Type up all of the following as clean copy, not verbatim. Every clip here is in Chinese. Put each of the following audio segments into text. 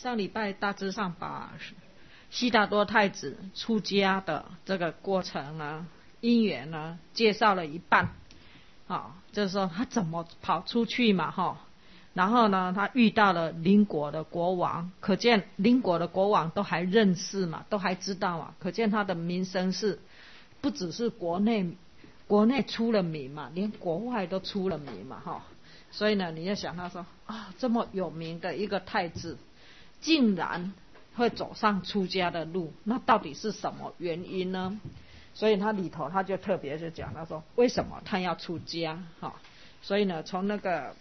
上礼拜大致上把悉达多太子出家的这个过程呢、因缘呢介绍了一半，就是说他怎么跑出去嘛，然后呢他遇到了邻国的国王，可见邻国的国王都还认识嘛，都还知道嘛，可见他的名声是不只是国内出了名嘛，连国外都出了名嘛，所以呢你要想他说这么有名的一个太子竟然会走上出家的路，那到底是什么原因呢？所以他里头他就特别就讲，他说为什么他要出家，所以呢从那个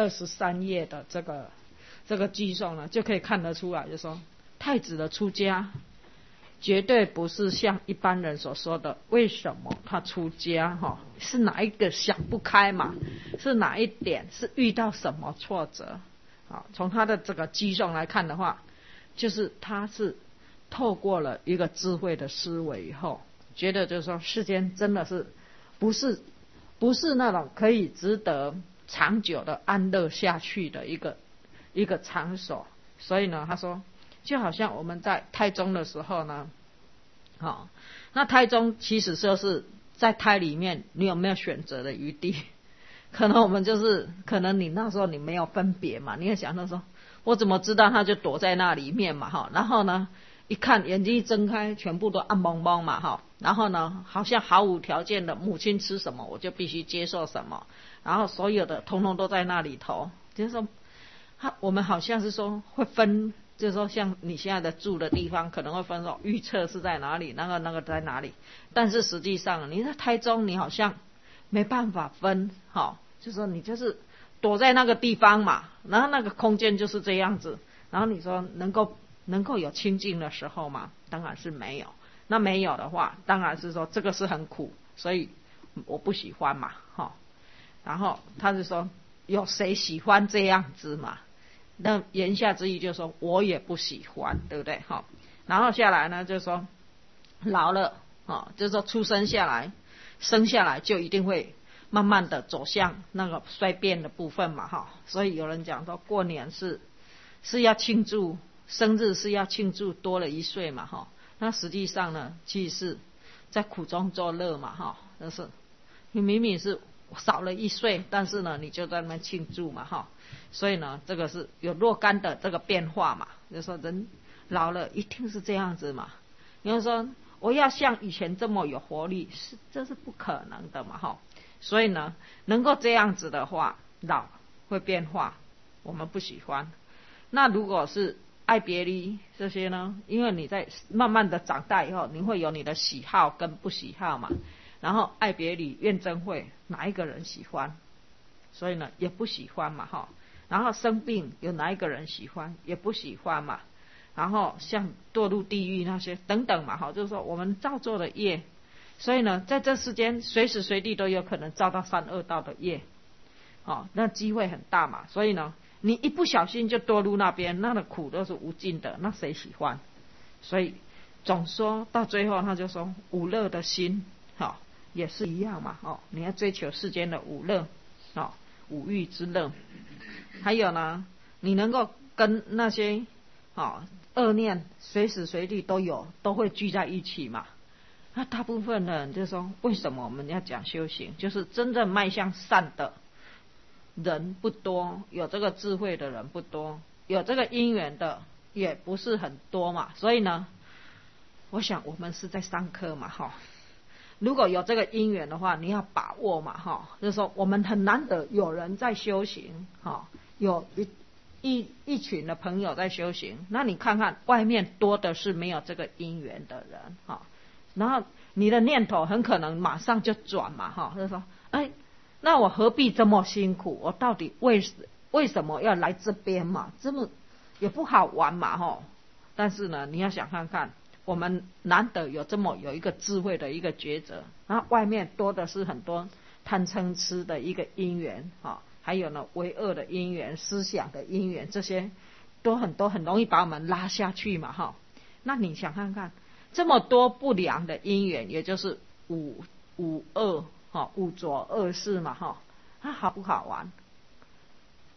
23页的这个记诵呢就可以看得出来，就说太子的出家绝对不是像一般人所说的为什么他出家，是哪一个想不开嘛，是哪一点是遇到什么挫折。从他的这个记诵来看的话，就是他是透过了一个智慧的思维以后，觉得就是说世间真的是不是那种可以值得长久的安乐下去的一个场所。所以呢他说就好像我们在胎中的时候呢，那胎中其实就是在胎里面你有没有选择的余地，可能我们就是可能你那时候你没有分别嘛，你也想到说我怎么知道他就躲在那里面嘛，然后呢一看眼睛一睁开全部都暗蒙蒙嘛，然后呢好像毫无条件的母亲吃什么我就必须接受什么，然后所有的通通都在那里头，就是说我们好像是说会分，就是说像你现在的住的地方可能会分说预测是在哪里，那个在哪里，但是实际上你在胎中你好像没办法分，就是说你就是躲在那个地方嘛，然后那个空间就是这样子，然后你说能够有清净的时候嘛，当然是没有，那没有的话当然是说这个是很苦，所以我不喜欢嘛，然后他是说有谁喜欢这样子嘛，那言下之意就是说我也不喜欢，对不对？然后下来呢就是说老了，就是说生下来就一定会慢慢的走向那个衰变的部分嘛，所以有人讲说过年是要庆祝生日，是要庆祝多了1岁嘛，那实际上呢其实是在苦中作乐嘛，就是你明明是少了1岁，但是呢你就在那边庆祝嘛，所以呢这个是有若干的这个变化嘛，就是说人老了一定是这样子嘛，你要说我要像以前这么有活力，这是不可能的嘛，所以呢能够这样子的话，老会变化我们不喜欢。那如果是爱别离这些呢，因为你在慢慢的长大以后你会有你的喜好跟不喜好嘛，然后爱别离怨憎会哪一个人喜欢，所以呢也不喜欢嘛，然后生病有哪一个人喜欢，也不喜欢嘛，然后像堕入地狱那些等等嘛，就是说我们造作的业，所以呢在这世间随时随地都有可能造到3恶道的业，那机会很大嘛，所以呢你一不小心就堕入那边，那的苦都是无尽的，那谁喜欢？所以总说到最后他就说五乐的心也是一样嘛，你要追求世间的五乐，五欲之乐，还有呢你能够跟那些恶念随时随地都会聚在一起嘛。那大部分的人就说为什么我们要讲修行，就是真正迈向善的人不多，有这个智慧的人不多，有这个因缘的也不是很多嘛，所以呢我想我们是在上课嘛，如果有这个因缘的话你要把握嘛，就是说我们很难得有人在修行，有一群的朋友在修行，那你看看外面多的是没有这个因缘的人，然后你的念头很可能马上就转嘛，就是说那我何必这么辛苦，我到底为什么要来这边嘛，这么也不好玩嘛，但是呢你要想看看我们难得有这么有一个智慧的一个抉择，然后外面多的是很多贪嗔痴的一个因缘，还有呢为恶的因缘、思想的因缘，这些都很多，很容易把我们拉下去嘛，那你想看看这么多不良的因缘，也就是五恶五浊恶世嘛，它好不好玩？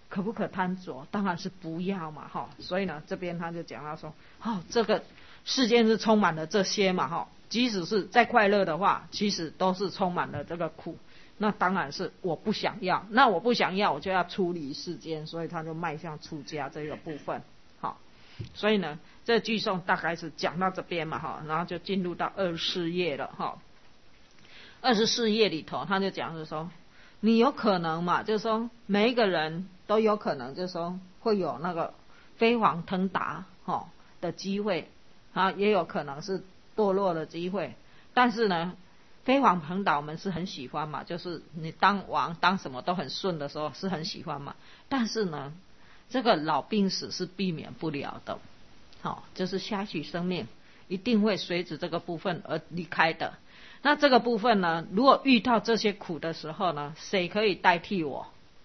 可不可贪着？当然是不要嘛，所以呢，这边他就讲到说，这个世间是充满了这些嘛，即使是再快乐的话，其实都是充满了这个苦。那当然是我不想要，那我不想要，我就要出离世间，所以他就迈向出家这个部分。所以呢，这句颂大概是讲到这边嘛，然后就进入到24页了24页里头，他就讲是说，你有可能嘛，就是说每一个人都有可能，就是说会有那个飞黄腾达的机会也有可能是堕落的机会。但是呢，飞黄腾达我们是很喜欢嘛，就是你当王当什么都很顺的时候是很喜欢嘛。但是呢，这个老病死是避免不了的，就是下去生命一定会随着这个部分而离开的。那这个部分呢，如果遇到这些苦的时候呢，谁可以代替我？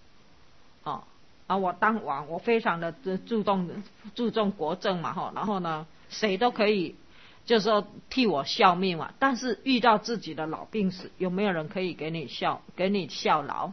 我当王，我非常的注重国政嘛，然后呢，谁都可以就是说替我效命嘛。但是遇到自己的老病死，有没有人可以给你效劳？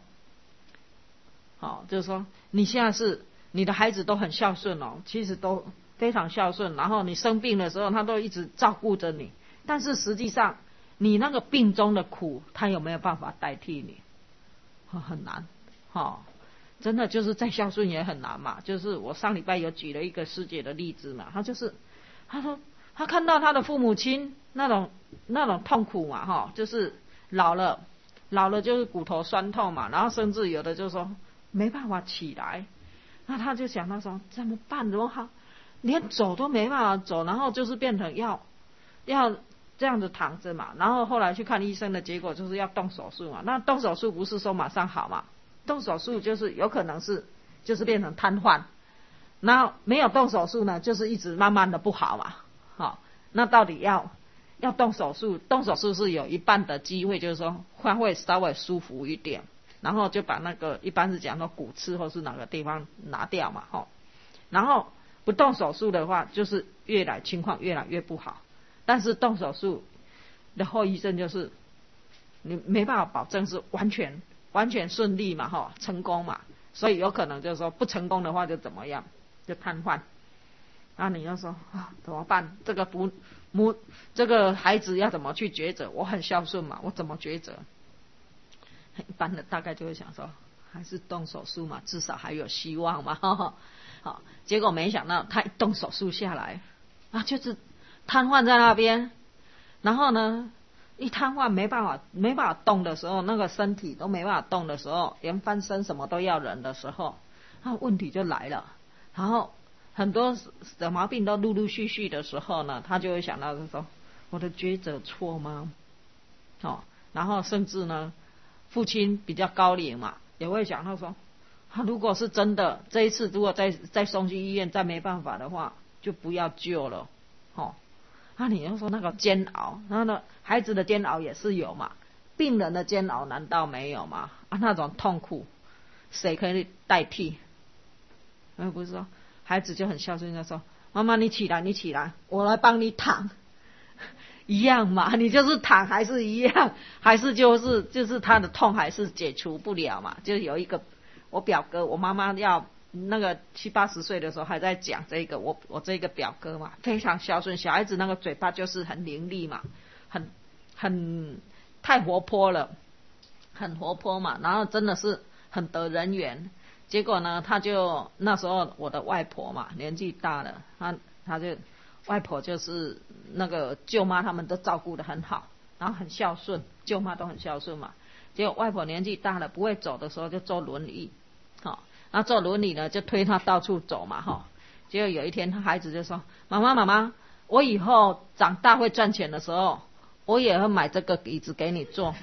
就是说你现在是你的孩子都很孝顺其实都非常孝顺，然后你生病的时候他都一直照顾着你，但是实际上你那个病中的苦他有没有办法代替你？很难真的就是再孝顺也很难嘛。就是我上礼拜有举了一个师姐的例子嘛，他说他看到他的父母亲那种痛苦嘛就是老了就是骨头酸痛嘛，然后甚至有的就说没办法起来，那他就想到说怎么办？怎么好，连走都没办法走，然后就是变成要这样子躺着嘛。然后后来去看医生的结果就是要动手术嘛。那动手术不是说马上好嘛，动手术就是有可能是就是变成瘫痪，然后没有动手术呢，就是一直慢慢的不好嘛。那到底要动手术？动手术是有一半的机会，就是说它会稍微舒服一点。然后就把那个一般是讲到骨刺或是哪个地方拿掉嘛然后不动手术的话，就是情况越来越不好。但是动手术的后遗症就是你没办法保证是完全顺利嘛成功嘛，所以有可能就是说不成功的话就怎么样，就瘫痪。那你要说怎么办？这个孩子要怎么去抉择？我很孝顺嘛，我怎么抉择？一般的大概就会想说还是动手术嘛，至少还有希望嘛结果没想到他一动手术下来就是瘫痪在那边。然后呢，一瘫痪没办法动的时候，那个身体都没办法动的时候，连翻身什么都要人的时候，那问题就来了。然后很多的毛病都陆陆续续的时候呢，他就会想到说我的抉择错吗？然后甚至呢父亲比较高龄嘛，也会想到说如果是真的这一次如果再送去医院再没办法的话，就不要救了你要说那个煎熬，然后呢孩子的煎熬也是有嘛，病人的煎熬难道没有吗？那种痛苦谁可以代替？不是说孩子就很孝顺，就说妈妈你起来我来帮你躺一样嘛，你就是躺还是一样，还是就是他的痛还是解除不了嘛。就有一个我表哥，我妈妈要那个70、80岁的时候还在讲这个我这个表哥嘛，非常孝顺，小孩子那个嘴巴就是很伶俐嘛，很太活泼了，很活泼嘛，然后真的是很得人缘。结果呢他就那时候我的外婆嘛年纪大了，他就外婆就是那个舅妈他们都照顾得很好，然后很孝顺，舅妈都很孝顺嘛。结果外婆年纪大了不会走的时候就坐轮椅那坐轮椅呢就推他到处走嘛结果有一天他孩子就说妈妈我以后长大会赚钱的时候我也会买这个椅子给你坐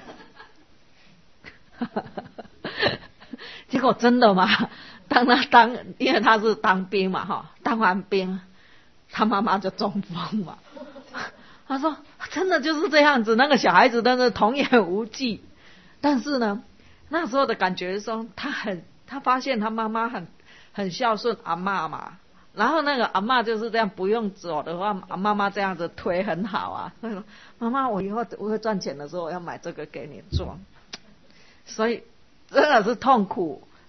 结果真的嘛，因为他是当兵嘛当完兵他妈妈就中风嘛他说真的就是这样子，那个小孩子真的童言无忌。但是呢那时候的感觉是说他发现他妈妈很孝顺阿嬷嘛，然后那个阿嬷就是这样不用走的话，妈妈这样子推很好他说妈妈我以后我会赚钱的时候我要买这个给你做。所以真的是痛苦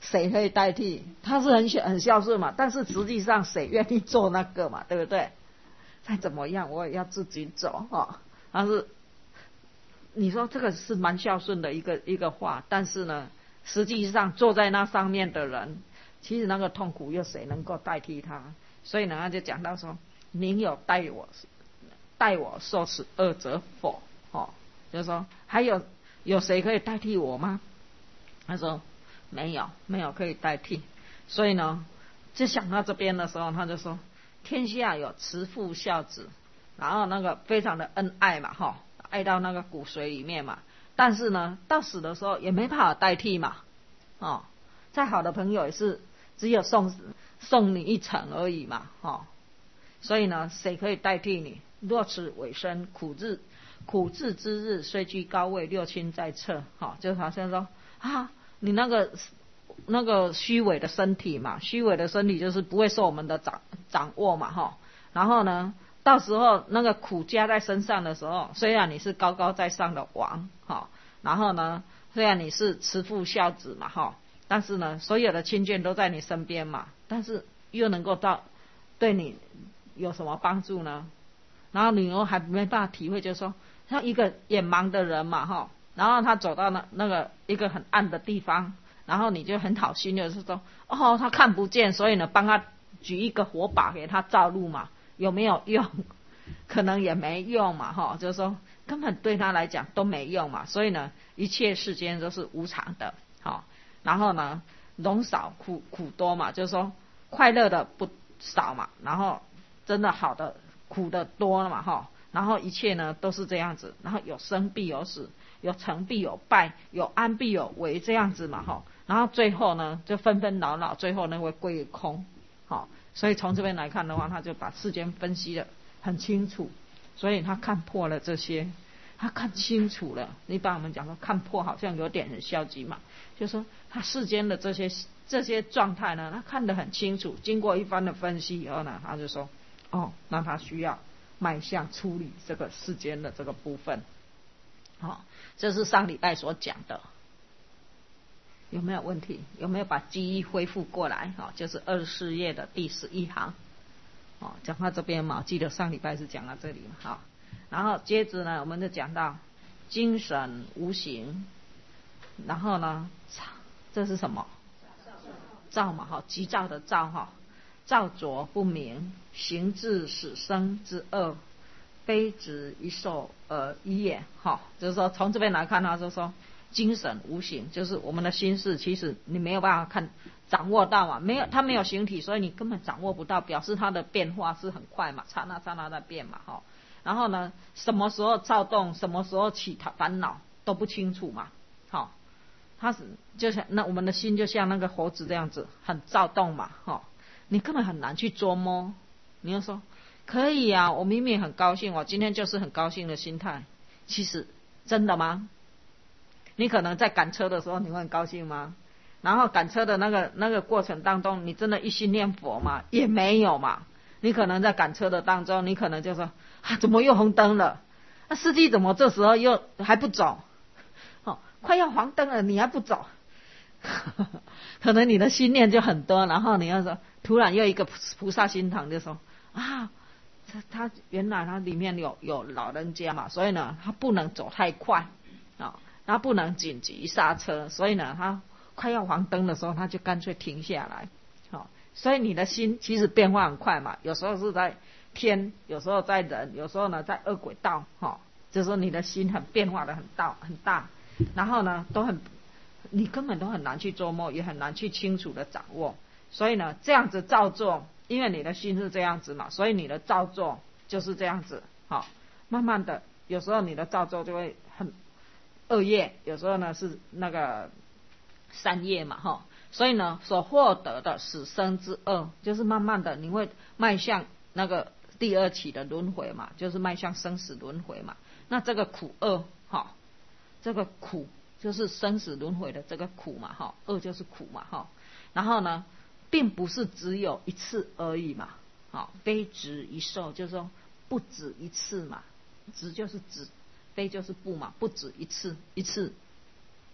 谁可以代替？他是很孝顺嘛，但是实际上谁愿意做那个嘛，对不对？再怎么样我也要自己走但是你说这个是蛮孝顺的一个话，但是呢，实际上坐在那上面的人，其实那个痛苦又谁能够代替他？所以呢，他就讲到说，宁有代我受此恶者否？就是说还有谁可以代替我吗？他说没有可以代替。所以呢，就想到这边的时候，他就说天下有慈父孝子，然后那个非常的恩爱嘛爱到那个骨髓里面嘛，但是呢到死的时候也没办法代替嘛再好的朋友也是只有送你一程而已嘛所以呢谁可以代替你？若此尾声苦志之日，虽居高位，六亲在侧就好像说你那个虚伪的身体嘛，虚伪的身体就是不会受我们的掌握嘛然后呢到时候那个苦加在身上的时候，虽然你是高高在上的王然后呢虽然你是慈父孝子嘛但是呢所有的亲眷都在你身边嘛，但是又能够对你有什么帮助呢？然后你又还没办法体会，就是说他一个眼盲的人嘛然后他走到那个一个很暗的地方，然后你就很好心，就是说他看不见，所以呢帮他举一个火把给他照路嘛，有没有用？可能也没用嘛就是说根本对他来讲都没用嘛。所以呢一切世间都是无常的然后呢荣少苦多嘛，就是说快乐的不少嘛，然后真的好的苦的多了嘛然后一切呢都是这样子，然后有生必有死，有成必有败，有安必有危，这样子嘛然后最后呢就纷纷扰扰，最后呢会归于空所以从这边来看的话，他就把世间分析得很清楚，所以他看破了这些，他看清楚了。一般我们讲说看破好像有点很消极嘛，就是说他世间的这些状态呢，他看得很清楚，经过一番的分析以后呢，他就说那他需要迈向处理这个世间的这个部分这是上礼拜所讲的。有没有问题？有没有把记忆恢复过来就是24页的第11行讲到这边嘛，我记得上礼拜是讲到这里嘛然后接着呢我们就讲到精神无形，然后呢这是什么？躁嘛急躁的躁躁浊不明，行至死生之恶，非止一受而已也就是说从这边来看就是说精神无形，就是我们的心事，其实你没有办法掌握到嘛，它没有形体，所以你根本掌握不到，表示它的变化是很快嘛，刹那刹那在变嘛然后呢什么时候躁动，什么时候起烦恼都不清楚嘛它是就像我们的心就像那个猴子这样子很躁动嘛你根本很难去捉摸。你要说可以啊，我明明很高兴，我今天就是很高兴的心态，其实真的吗？你可能在赶车的时候你会很高兴吗？然后赶车的那个过程当中，你真的一心念佛吗？也没有嘛。你可能在赶车的当中，你可能就说怎么又红灯了？司机怎么这时候又还不走？快要黄灯了你还不走？可能你的心念就很多，然后你要说突然又一个菩萨心堂就说他原来他里面有老人家嘛，所以呢他不能走太快他不能紧急刹车，所以呢他快要黄灯的时候他就干脆停下来所以你的心其实变化很快嘛，有时候是在天，有时候在人，有时候呢在恶鬼道就是说你的心很变化的很大，然后呢你根本都很难去捉摸，也很难去清楚的掌握。所以呢这样子造作，因为你的心是这样子嘛，所以你的造作就是这样子慢慢的有时候你的造作就会很恶业，有时候呢是那个善业嘛所以呢所获得的死生之恶，就是慢慢的你会迈向那个第二期的轮回嘛，就是迈向生死轮回嘛。那这个苦恶这个苦就是生死轮回的这个苦嘛恶就是苦嘛然后呢并不是只有一次而已嘛非止一受，就是说不止一次嘛，止就是止，非就是不嘛，不止一次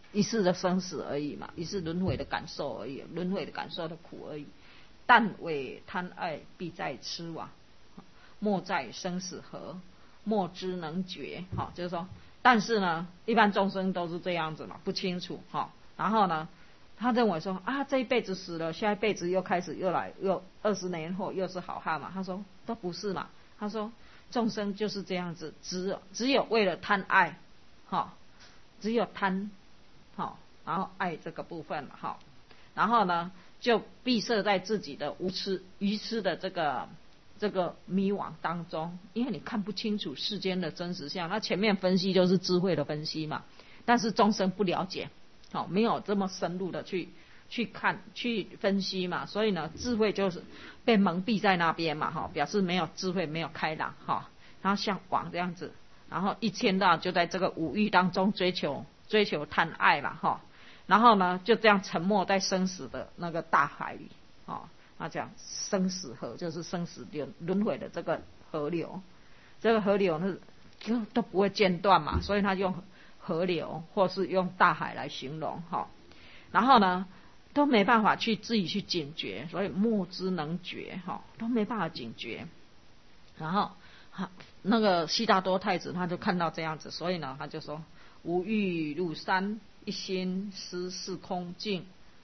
一世的生死而已嘛，一世轮回的感受而已，轮回的感受的苦而已。但为贪爱，必在痴妄，莫在生死河，莫之能觉。就是说，但是呢，一般众生都是这样子嘛，不清楚然后呢，他认为说啊，这一辈子死了，下一辈子又开始又20年后又是好汉嘛。他说都不是嘛。他说众生就是这样子，只有为了贪爱，只有贪，然后爱这个部分嘛，然后呢就闭塞在自己的愚痴的这个迷惘当中，因为你看不清楚世间的真实相。那前面分析就是智慧的分析嘛，但是众生不了解，没有这么深入的去看去分析嘛，所以呢智慧就是被蒙蔽在那边嘛，表示没有智慧，没有开朗然后像网这样子，然后一天到晚就在这个五欲当中追求贪爱嘛然后呢就这样沉没在生死的那个大海里那讲生死河就是生死轮回的这个河流，这个河流呢就都不会间断嘛，所以他用河流或是用大海来形容然后呢都没办法自己去警觉，所以莫之能觉都没办法警觉。然后那个悉达多太子他就看到这样子，所以呢他就说：无欲入山，一心思是空境，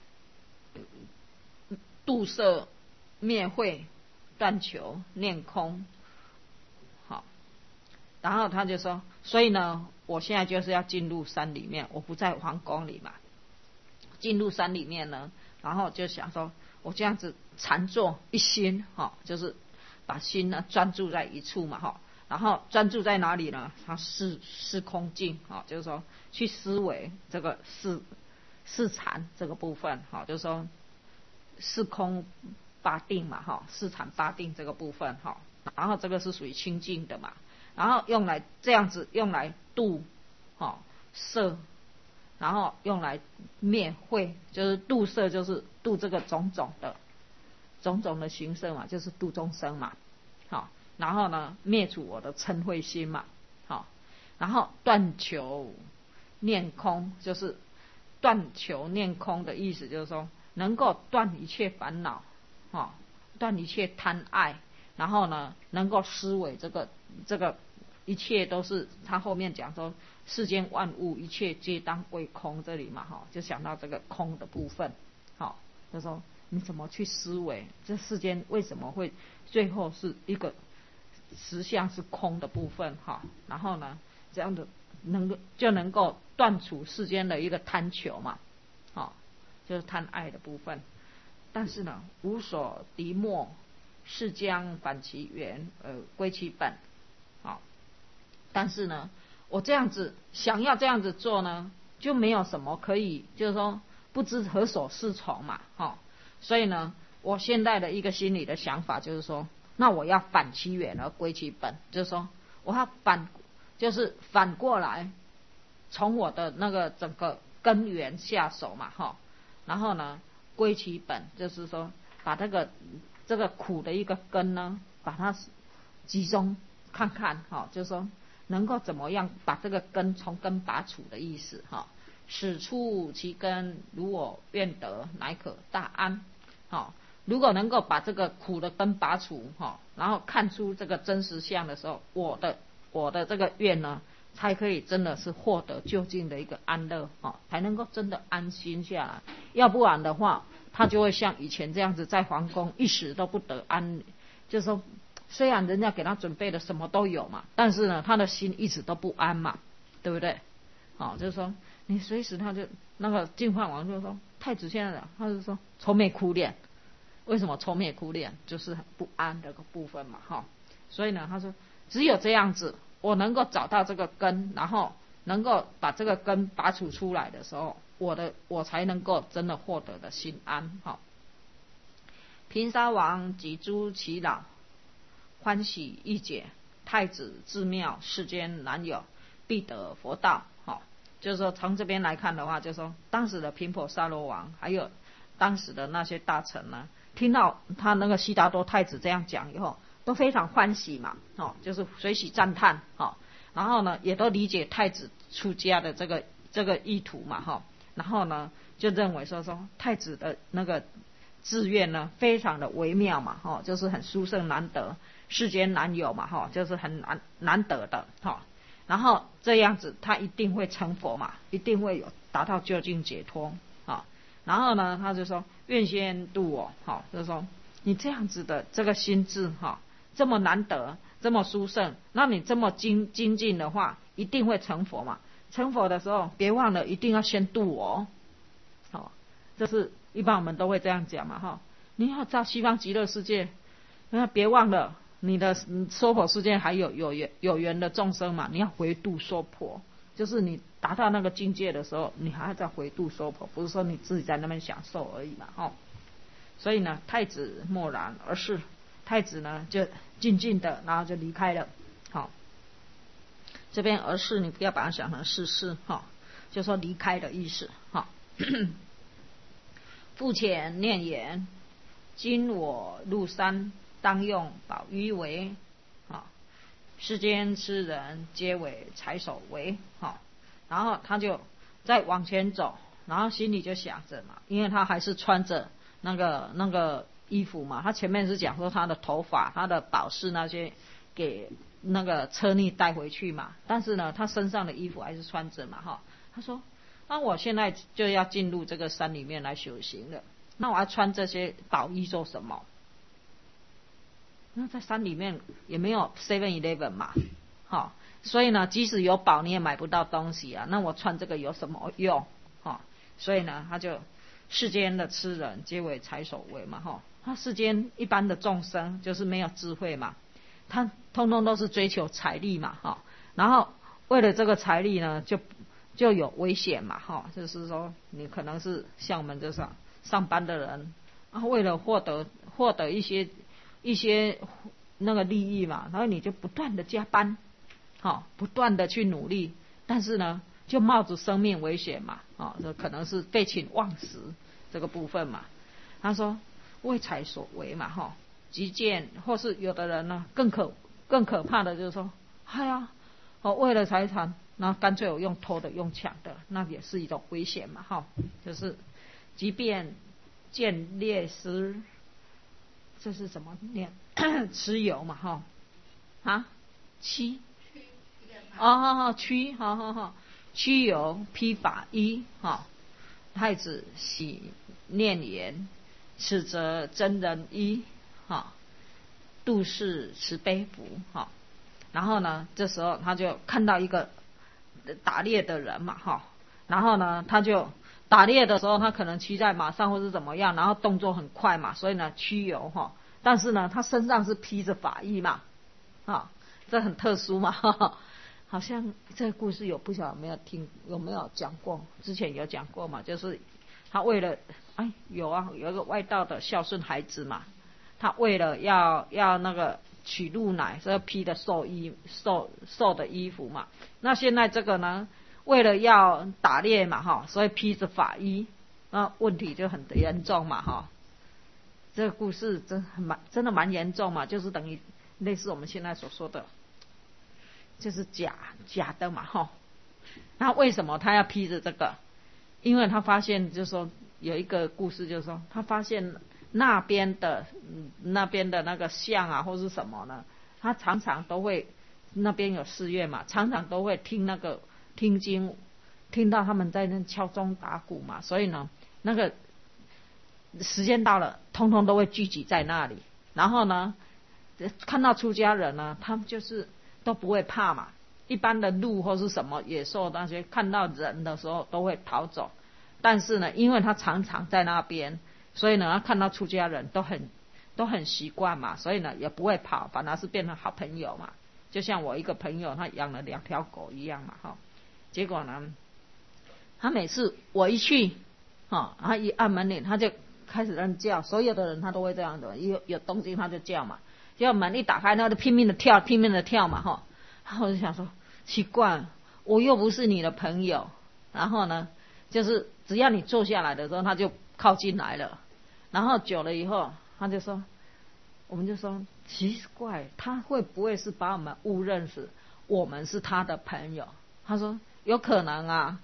度色灭慧，断求念空。然后他就说，所以呢我现在就是要进入山里面，我不在皇宫里嘛，进入山里面呢，然后就想说我这样子禅坐一心就是把心呢专注在一处嘛然后专注在哪里呢？它是空境就是说去思维这个是禅这个部分就是说是空八定嘛是禅八定这个部分然后这个是属于清净的嘛，然后用来这样子用来度色，然后用来灭慧，就是度色就是度这个种种的形色嘛，就是度众生嘛然后呢灭除我的嗔恚心嘛然后断求念空，就是断求念空的意思就是说能够断一切烦恼断一切贪爱，然后呢能够思维这个一切都是，他后面讲说世间万物一切皆当归空，这里嘛就想到这个空的部分就说你怎么去思维这世间为什么会最后是一个实相是空的部分然后呢这样的就能够断除世间的一个贪求嘛就是贪爱的部分。但是呢无所敌莫，是将返其原而归其本但是呢我这样子想要这样子做呢，就没有什么可以，就是说不知何所适从嘛所以呢我现在的一个心理的想法就是说，那我要返其原而归其本，就是说我要就是反过来从我的那个整个根源下手嘛然后呢归其本，就是说把这个苦的一个根呢把它集中看看就是说能够怎么样把这个根从根拔除的意思使出其根，如我愿得，乃可大安如果能够把这个苦的根拔除然后看出这个真实相的时候，我的这个愿呢才可以真的是获得究竟的一个安乐才能够真的安心下来。要不然的话他就会像以前这样子在皇宫一时都不得安，就是说虽然人家给他准备的什么都有嘛，但是呢他的心一直都不安嘛，对不对就是说你随时他就那个净饭王就说太子现在他就说愁眉苦脸，为什么愁眉苦脸？就是不安的个部分嘛所以呢他说只有这样子我能够找到这个根，然后能够把这个根拔除出来的时候，我才能够真的获得的心安平沙王及诸其老欢喜一解，太子至妙，世间难有，必得佛道就是说从这边来看的话，就是说当时的频婆沙罗王还有当时的那些大臣呢，听到他那个悉达多太子这样讲以后都非常欢喜嘛就是随喜赞叹然后呢也都理解太子出家的这个意图嘛然后呢就认为说太子的那个志愿呢非常的微妙嘛，就是很殊胜难得，世间难有嘛，就是很难得的，然后这样子他一定会成佛嘛，一定会有达到究竟解脱，然后呢他就说愿先度我，就是说你这样子的这个心智，这么难得这么殊胜，那你这么精进的话一定会成佛嘛，成佛的时候别忘了一定要先度我，这是一般我们都会这样讲嘛，你要到西方极乐世界，那别忘了你的娑婆世界还有缘的众生嘛，你要回度娑婆，就是你达到那个境界的时候你还要再回度娑婆，不是说你自己在那边享受而已嘛，所以呢太子默然，而是太子呢就静静的然后就离开了，这边而是你不要把它想成是就说离开的意思，复前念言，今我入山，当用宝玉为，世间之人皆为财首为，然后他就再往前走，然后心里就想着嘛，因为他还是穿着那个衣服嘛，他前面是讲说他的头发他的宝饰那些给那个车逆带回去嘛，但是呢他身上的衣服还是穿着嘛，他说那我现在就要进入这个山里面来修行了，那我要穿这些宝衣做什么？那在山里面也没有 7-Eleven 嘛，所以呢即使有宝你也买不到东西啊，那我穿这个有什么用？所以呢他就世间的痴人皆为财首为嘛，他世间一般的众生就是没有智慧嘛，他通通都是追求财力嘛，然后为了这个财力呢就有危险嘛，就是说你可能是像我们这上班的人，为了获得一些那个利益嘛，然后你就不断的加班，不断的去努力，但是呢就冒着生命危险嘛，这可能是废寝忘食这个部分嘛。他说为财所为嘛，即见或是有的人呢更可怕的就是说，为了财产，然后干脆我用偷的用抢的，那也是一种危险嘛，就是即便见劣师，这是怎么念？蚩尤嘛，蚩，蚩尤披法衣，太子喜念言，此则真人衣，度世慈悲福，然后呢这时候他就看到一个打猎的人嘛，然后呢他就打猎的时候他可能骑在马上或是怎么样，然后动作很快嘛，所以呢蚩尤，但是呢他身上是披着法衣嘛，这很特殊嘛，好像这个故事不晓得有没有讲过，之前有讲过嘛，就是他为了有一个外道的孝顺孩子嘛，他为了要那个取露奶，所以披的寿的衣服嘛。那现在这个呢，为了要打猎嘛，所以披着法衣，那问题就很严重嘛，这个故事真的蛮严重嘛，就是等于类似我们现在所说的，就是假的嘛，那为什么他要披着这个？因为他发现就是说有一个故事，就是说他发现那边的那个像啊或是什么呢，他常常都会，那边有寺院嘛，常常都会听经，听到他们在那敲钟打鼓嘛，所以呢那个时间到了通通都会聚集在那里，然后呢看到出家人呢，他们就是都不会怕嘛，一般的鹿或是什么野兽那些看到人的时候都会逃走，但是呢因为他常常在那边，所以呢他看到出家人都很习惯嘛，所以呢也不会跑，反而是变成好朋友嘛，就像我一个朋友他养了2条狗一样嘛，结果呢他每次我一去，他一按门铃他就开始乱叫，所有的人他都会这样的，有动静他就叫嘛，结果门一打开他就拼命的跳嘛，然后我就想说奇怪，我又不是你的朋友，然后呢就是只要你坐下来的时候他就靠近来了，然后久了以后他就说，我们就说奇怪，他会不会是把我们误认识我们是他的朋友？他说有可能啊，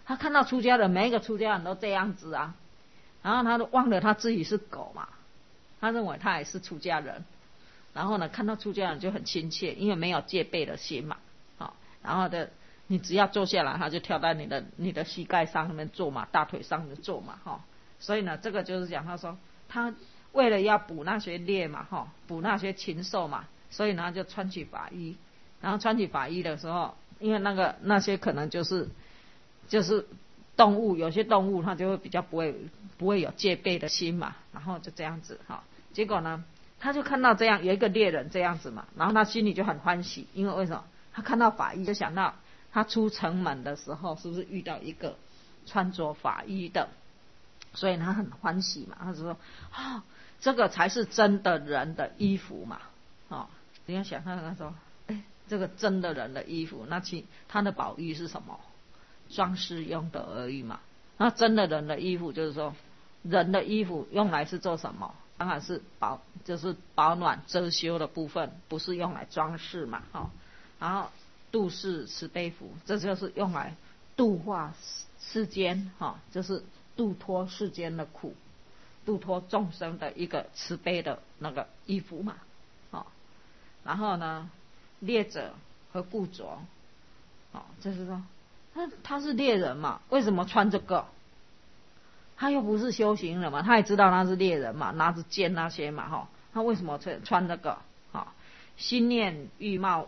他看到出家人，每一个出家人都这样子啊，然后他都忘了他自己是狗嘛，他认为他也是出家人，然后呢，看到出家人就很亲切，因为没有戒备的心嘛，然后你只要坐下来，他就跳在你的膝盖上面坐嘛，大腿上面坐嘛，所以呢，这个就是讲他说他为了要捕那些猎嘛，捕那些禽兽嘛，所以呢就穿起法衣，然后穿起法衣的时候，因为那些可能就是动物，有些动物它就会比较不会有戒备的心嘛，然后就这样子结果呢，他就看到这样有一个猎人这样子嘛，然后他心里就很欢喜，因为为什么？他看到法衣就想到他出城门的时候是不是遇到一个穿着法衣的，所以他很欢喜嘛，他就说这个才是真的人的衣服嘛，你要想他说这个真的人的衣服，那他的宝衣是什么？装饰用的而已嘛。那真的人的衣服就是说，人的衣服用来是做什么？当然是就是保暖遮羞的部分，不是用来装饰嘛，然后度世慈悲服，这就是用来度化世间，就是度脱世间的苦，度脱众生的一个慈悲的那个衣服嘛，然后呢，猎者和故着，就是说他是猎人嘛，为什么穿这个？他又不是修行人嘛，他也知道他是猎人嘛，拿着剑那些嘛，他为什么穿这个？心念欲貌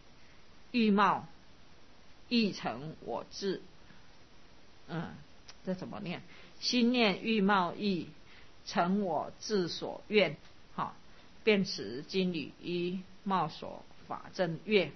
亦成我志，这怎么念？心念欲貌亦成我志所愿，便持金缕衣，貌所法正月，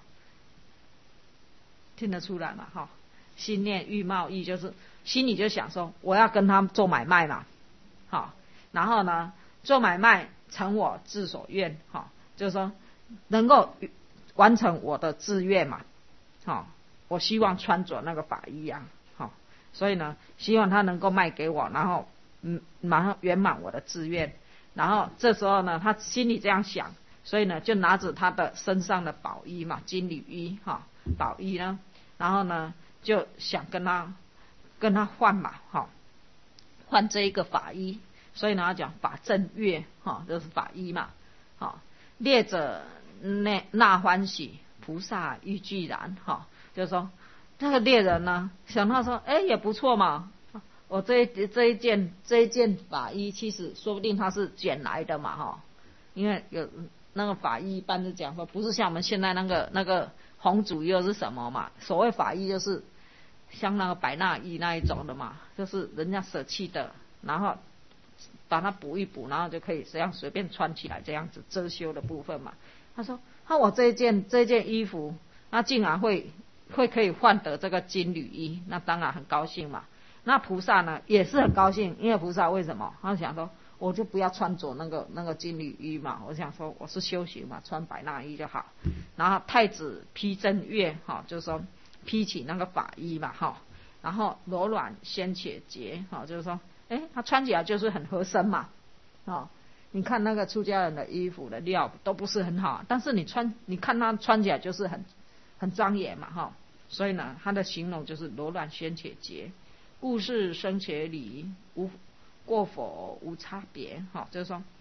听得出来嘛？心念欲貌亦就是心里就想说，我要跟他做买卖嘛，然后呢，做买卖成我志所愿，就是说能够完成我的志愿嘛，我希望穿着那个法衣啊，所以呢，希望他能够卖给我，然后马上圆满我的志愿。然后这时候呢，他心里这样想，所以呢，就拿着他的身上的宝衣嘛，金缕衣宝衣呢，然后呢，就想跟他换嘛，换这一个法衣。所以呢，他讲法正月，就是法衣嘛，猎者纳欢喜，菩萨欲俱然，就是说那个猎人呢，想到说，也不错嘛，我这一件法衣，其实说不定他是捡来的嘛，因为有那个法衣一般是讲说，不是像我们现在那个红主又是什么嘛？所谓法衣就是像那个百衲衣那一种的嘛，就是人家舍弃的，然后把它补一补，然后就可以这样随便穿起来，这样子遮羞的部分嘛。他说，我这件衣服，那竟然会可以换得这个金缕衣，那当然很高兴嘛。那菩萨呢也是很高兴，因为菩萨为什么？他想说，我就不要穿着那个金缕衣嘛，我想说我是修行嘛，穿百衲衣就好。然后太子披正月，就是说披起那个法衣嘛，然后柔软鲜且洁，就是说，他穿起来就是很合身嘛，你看那个出家人的衣服的料都不是很好，但是你看他穿起来就是很庄严嘛，所以呢，他的形容就是柔软鲜且洁。故事生且理，无过否无差别，就是说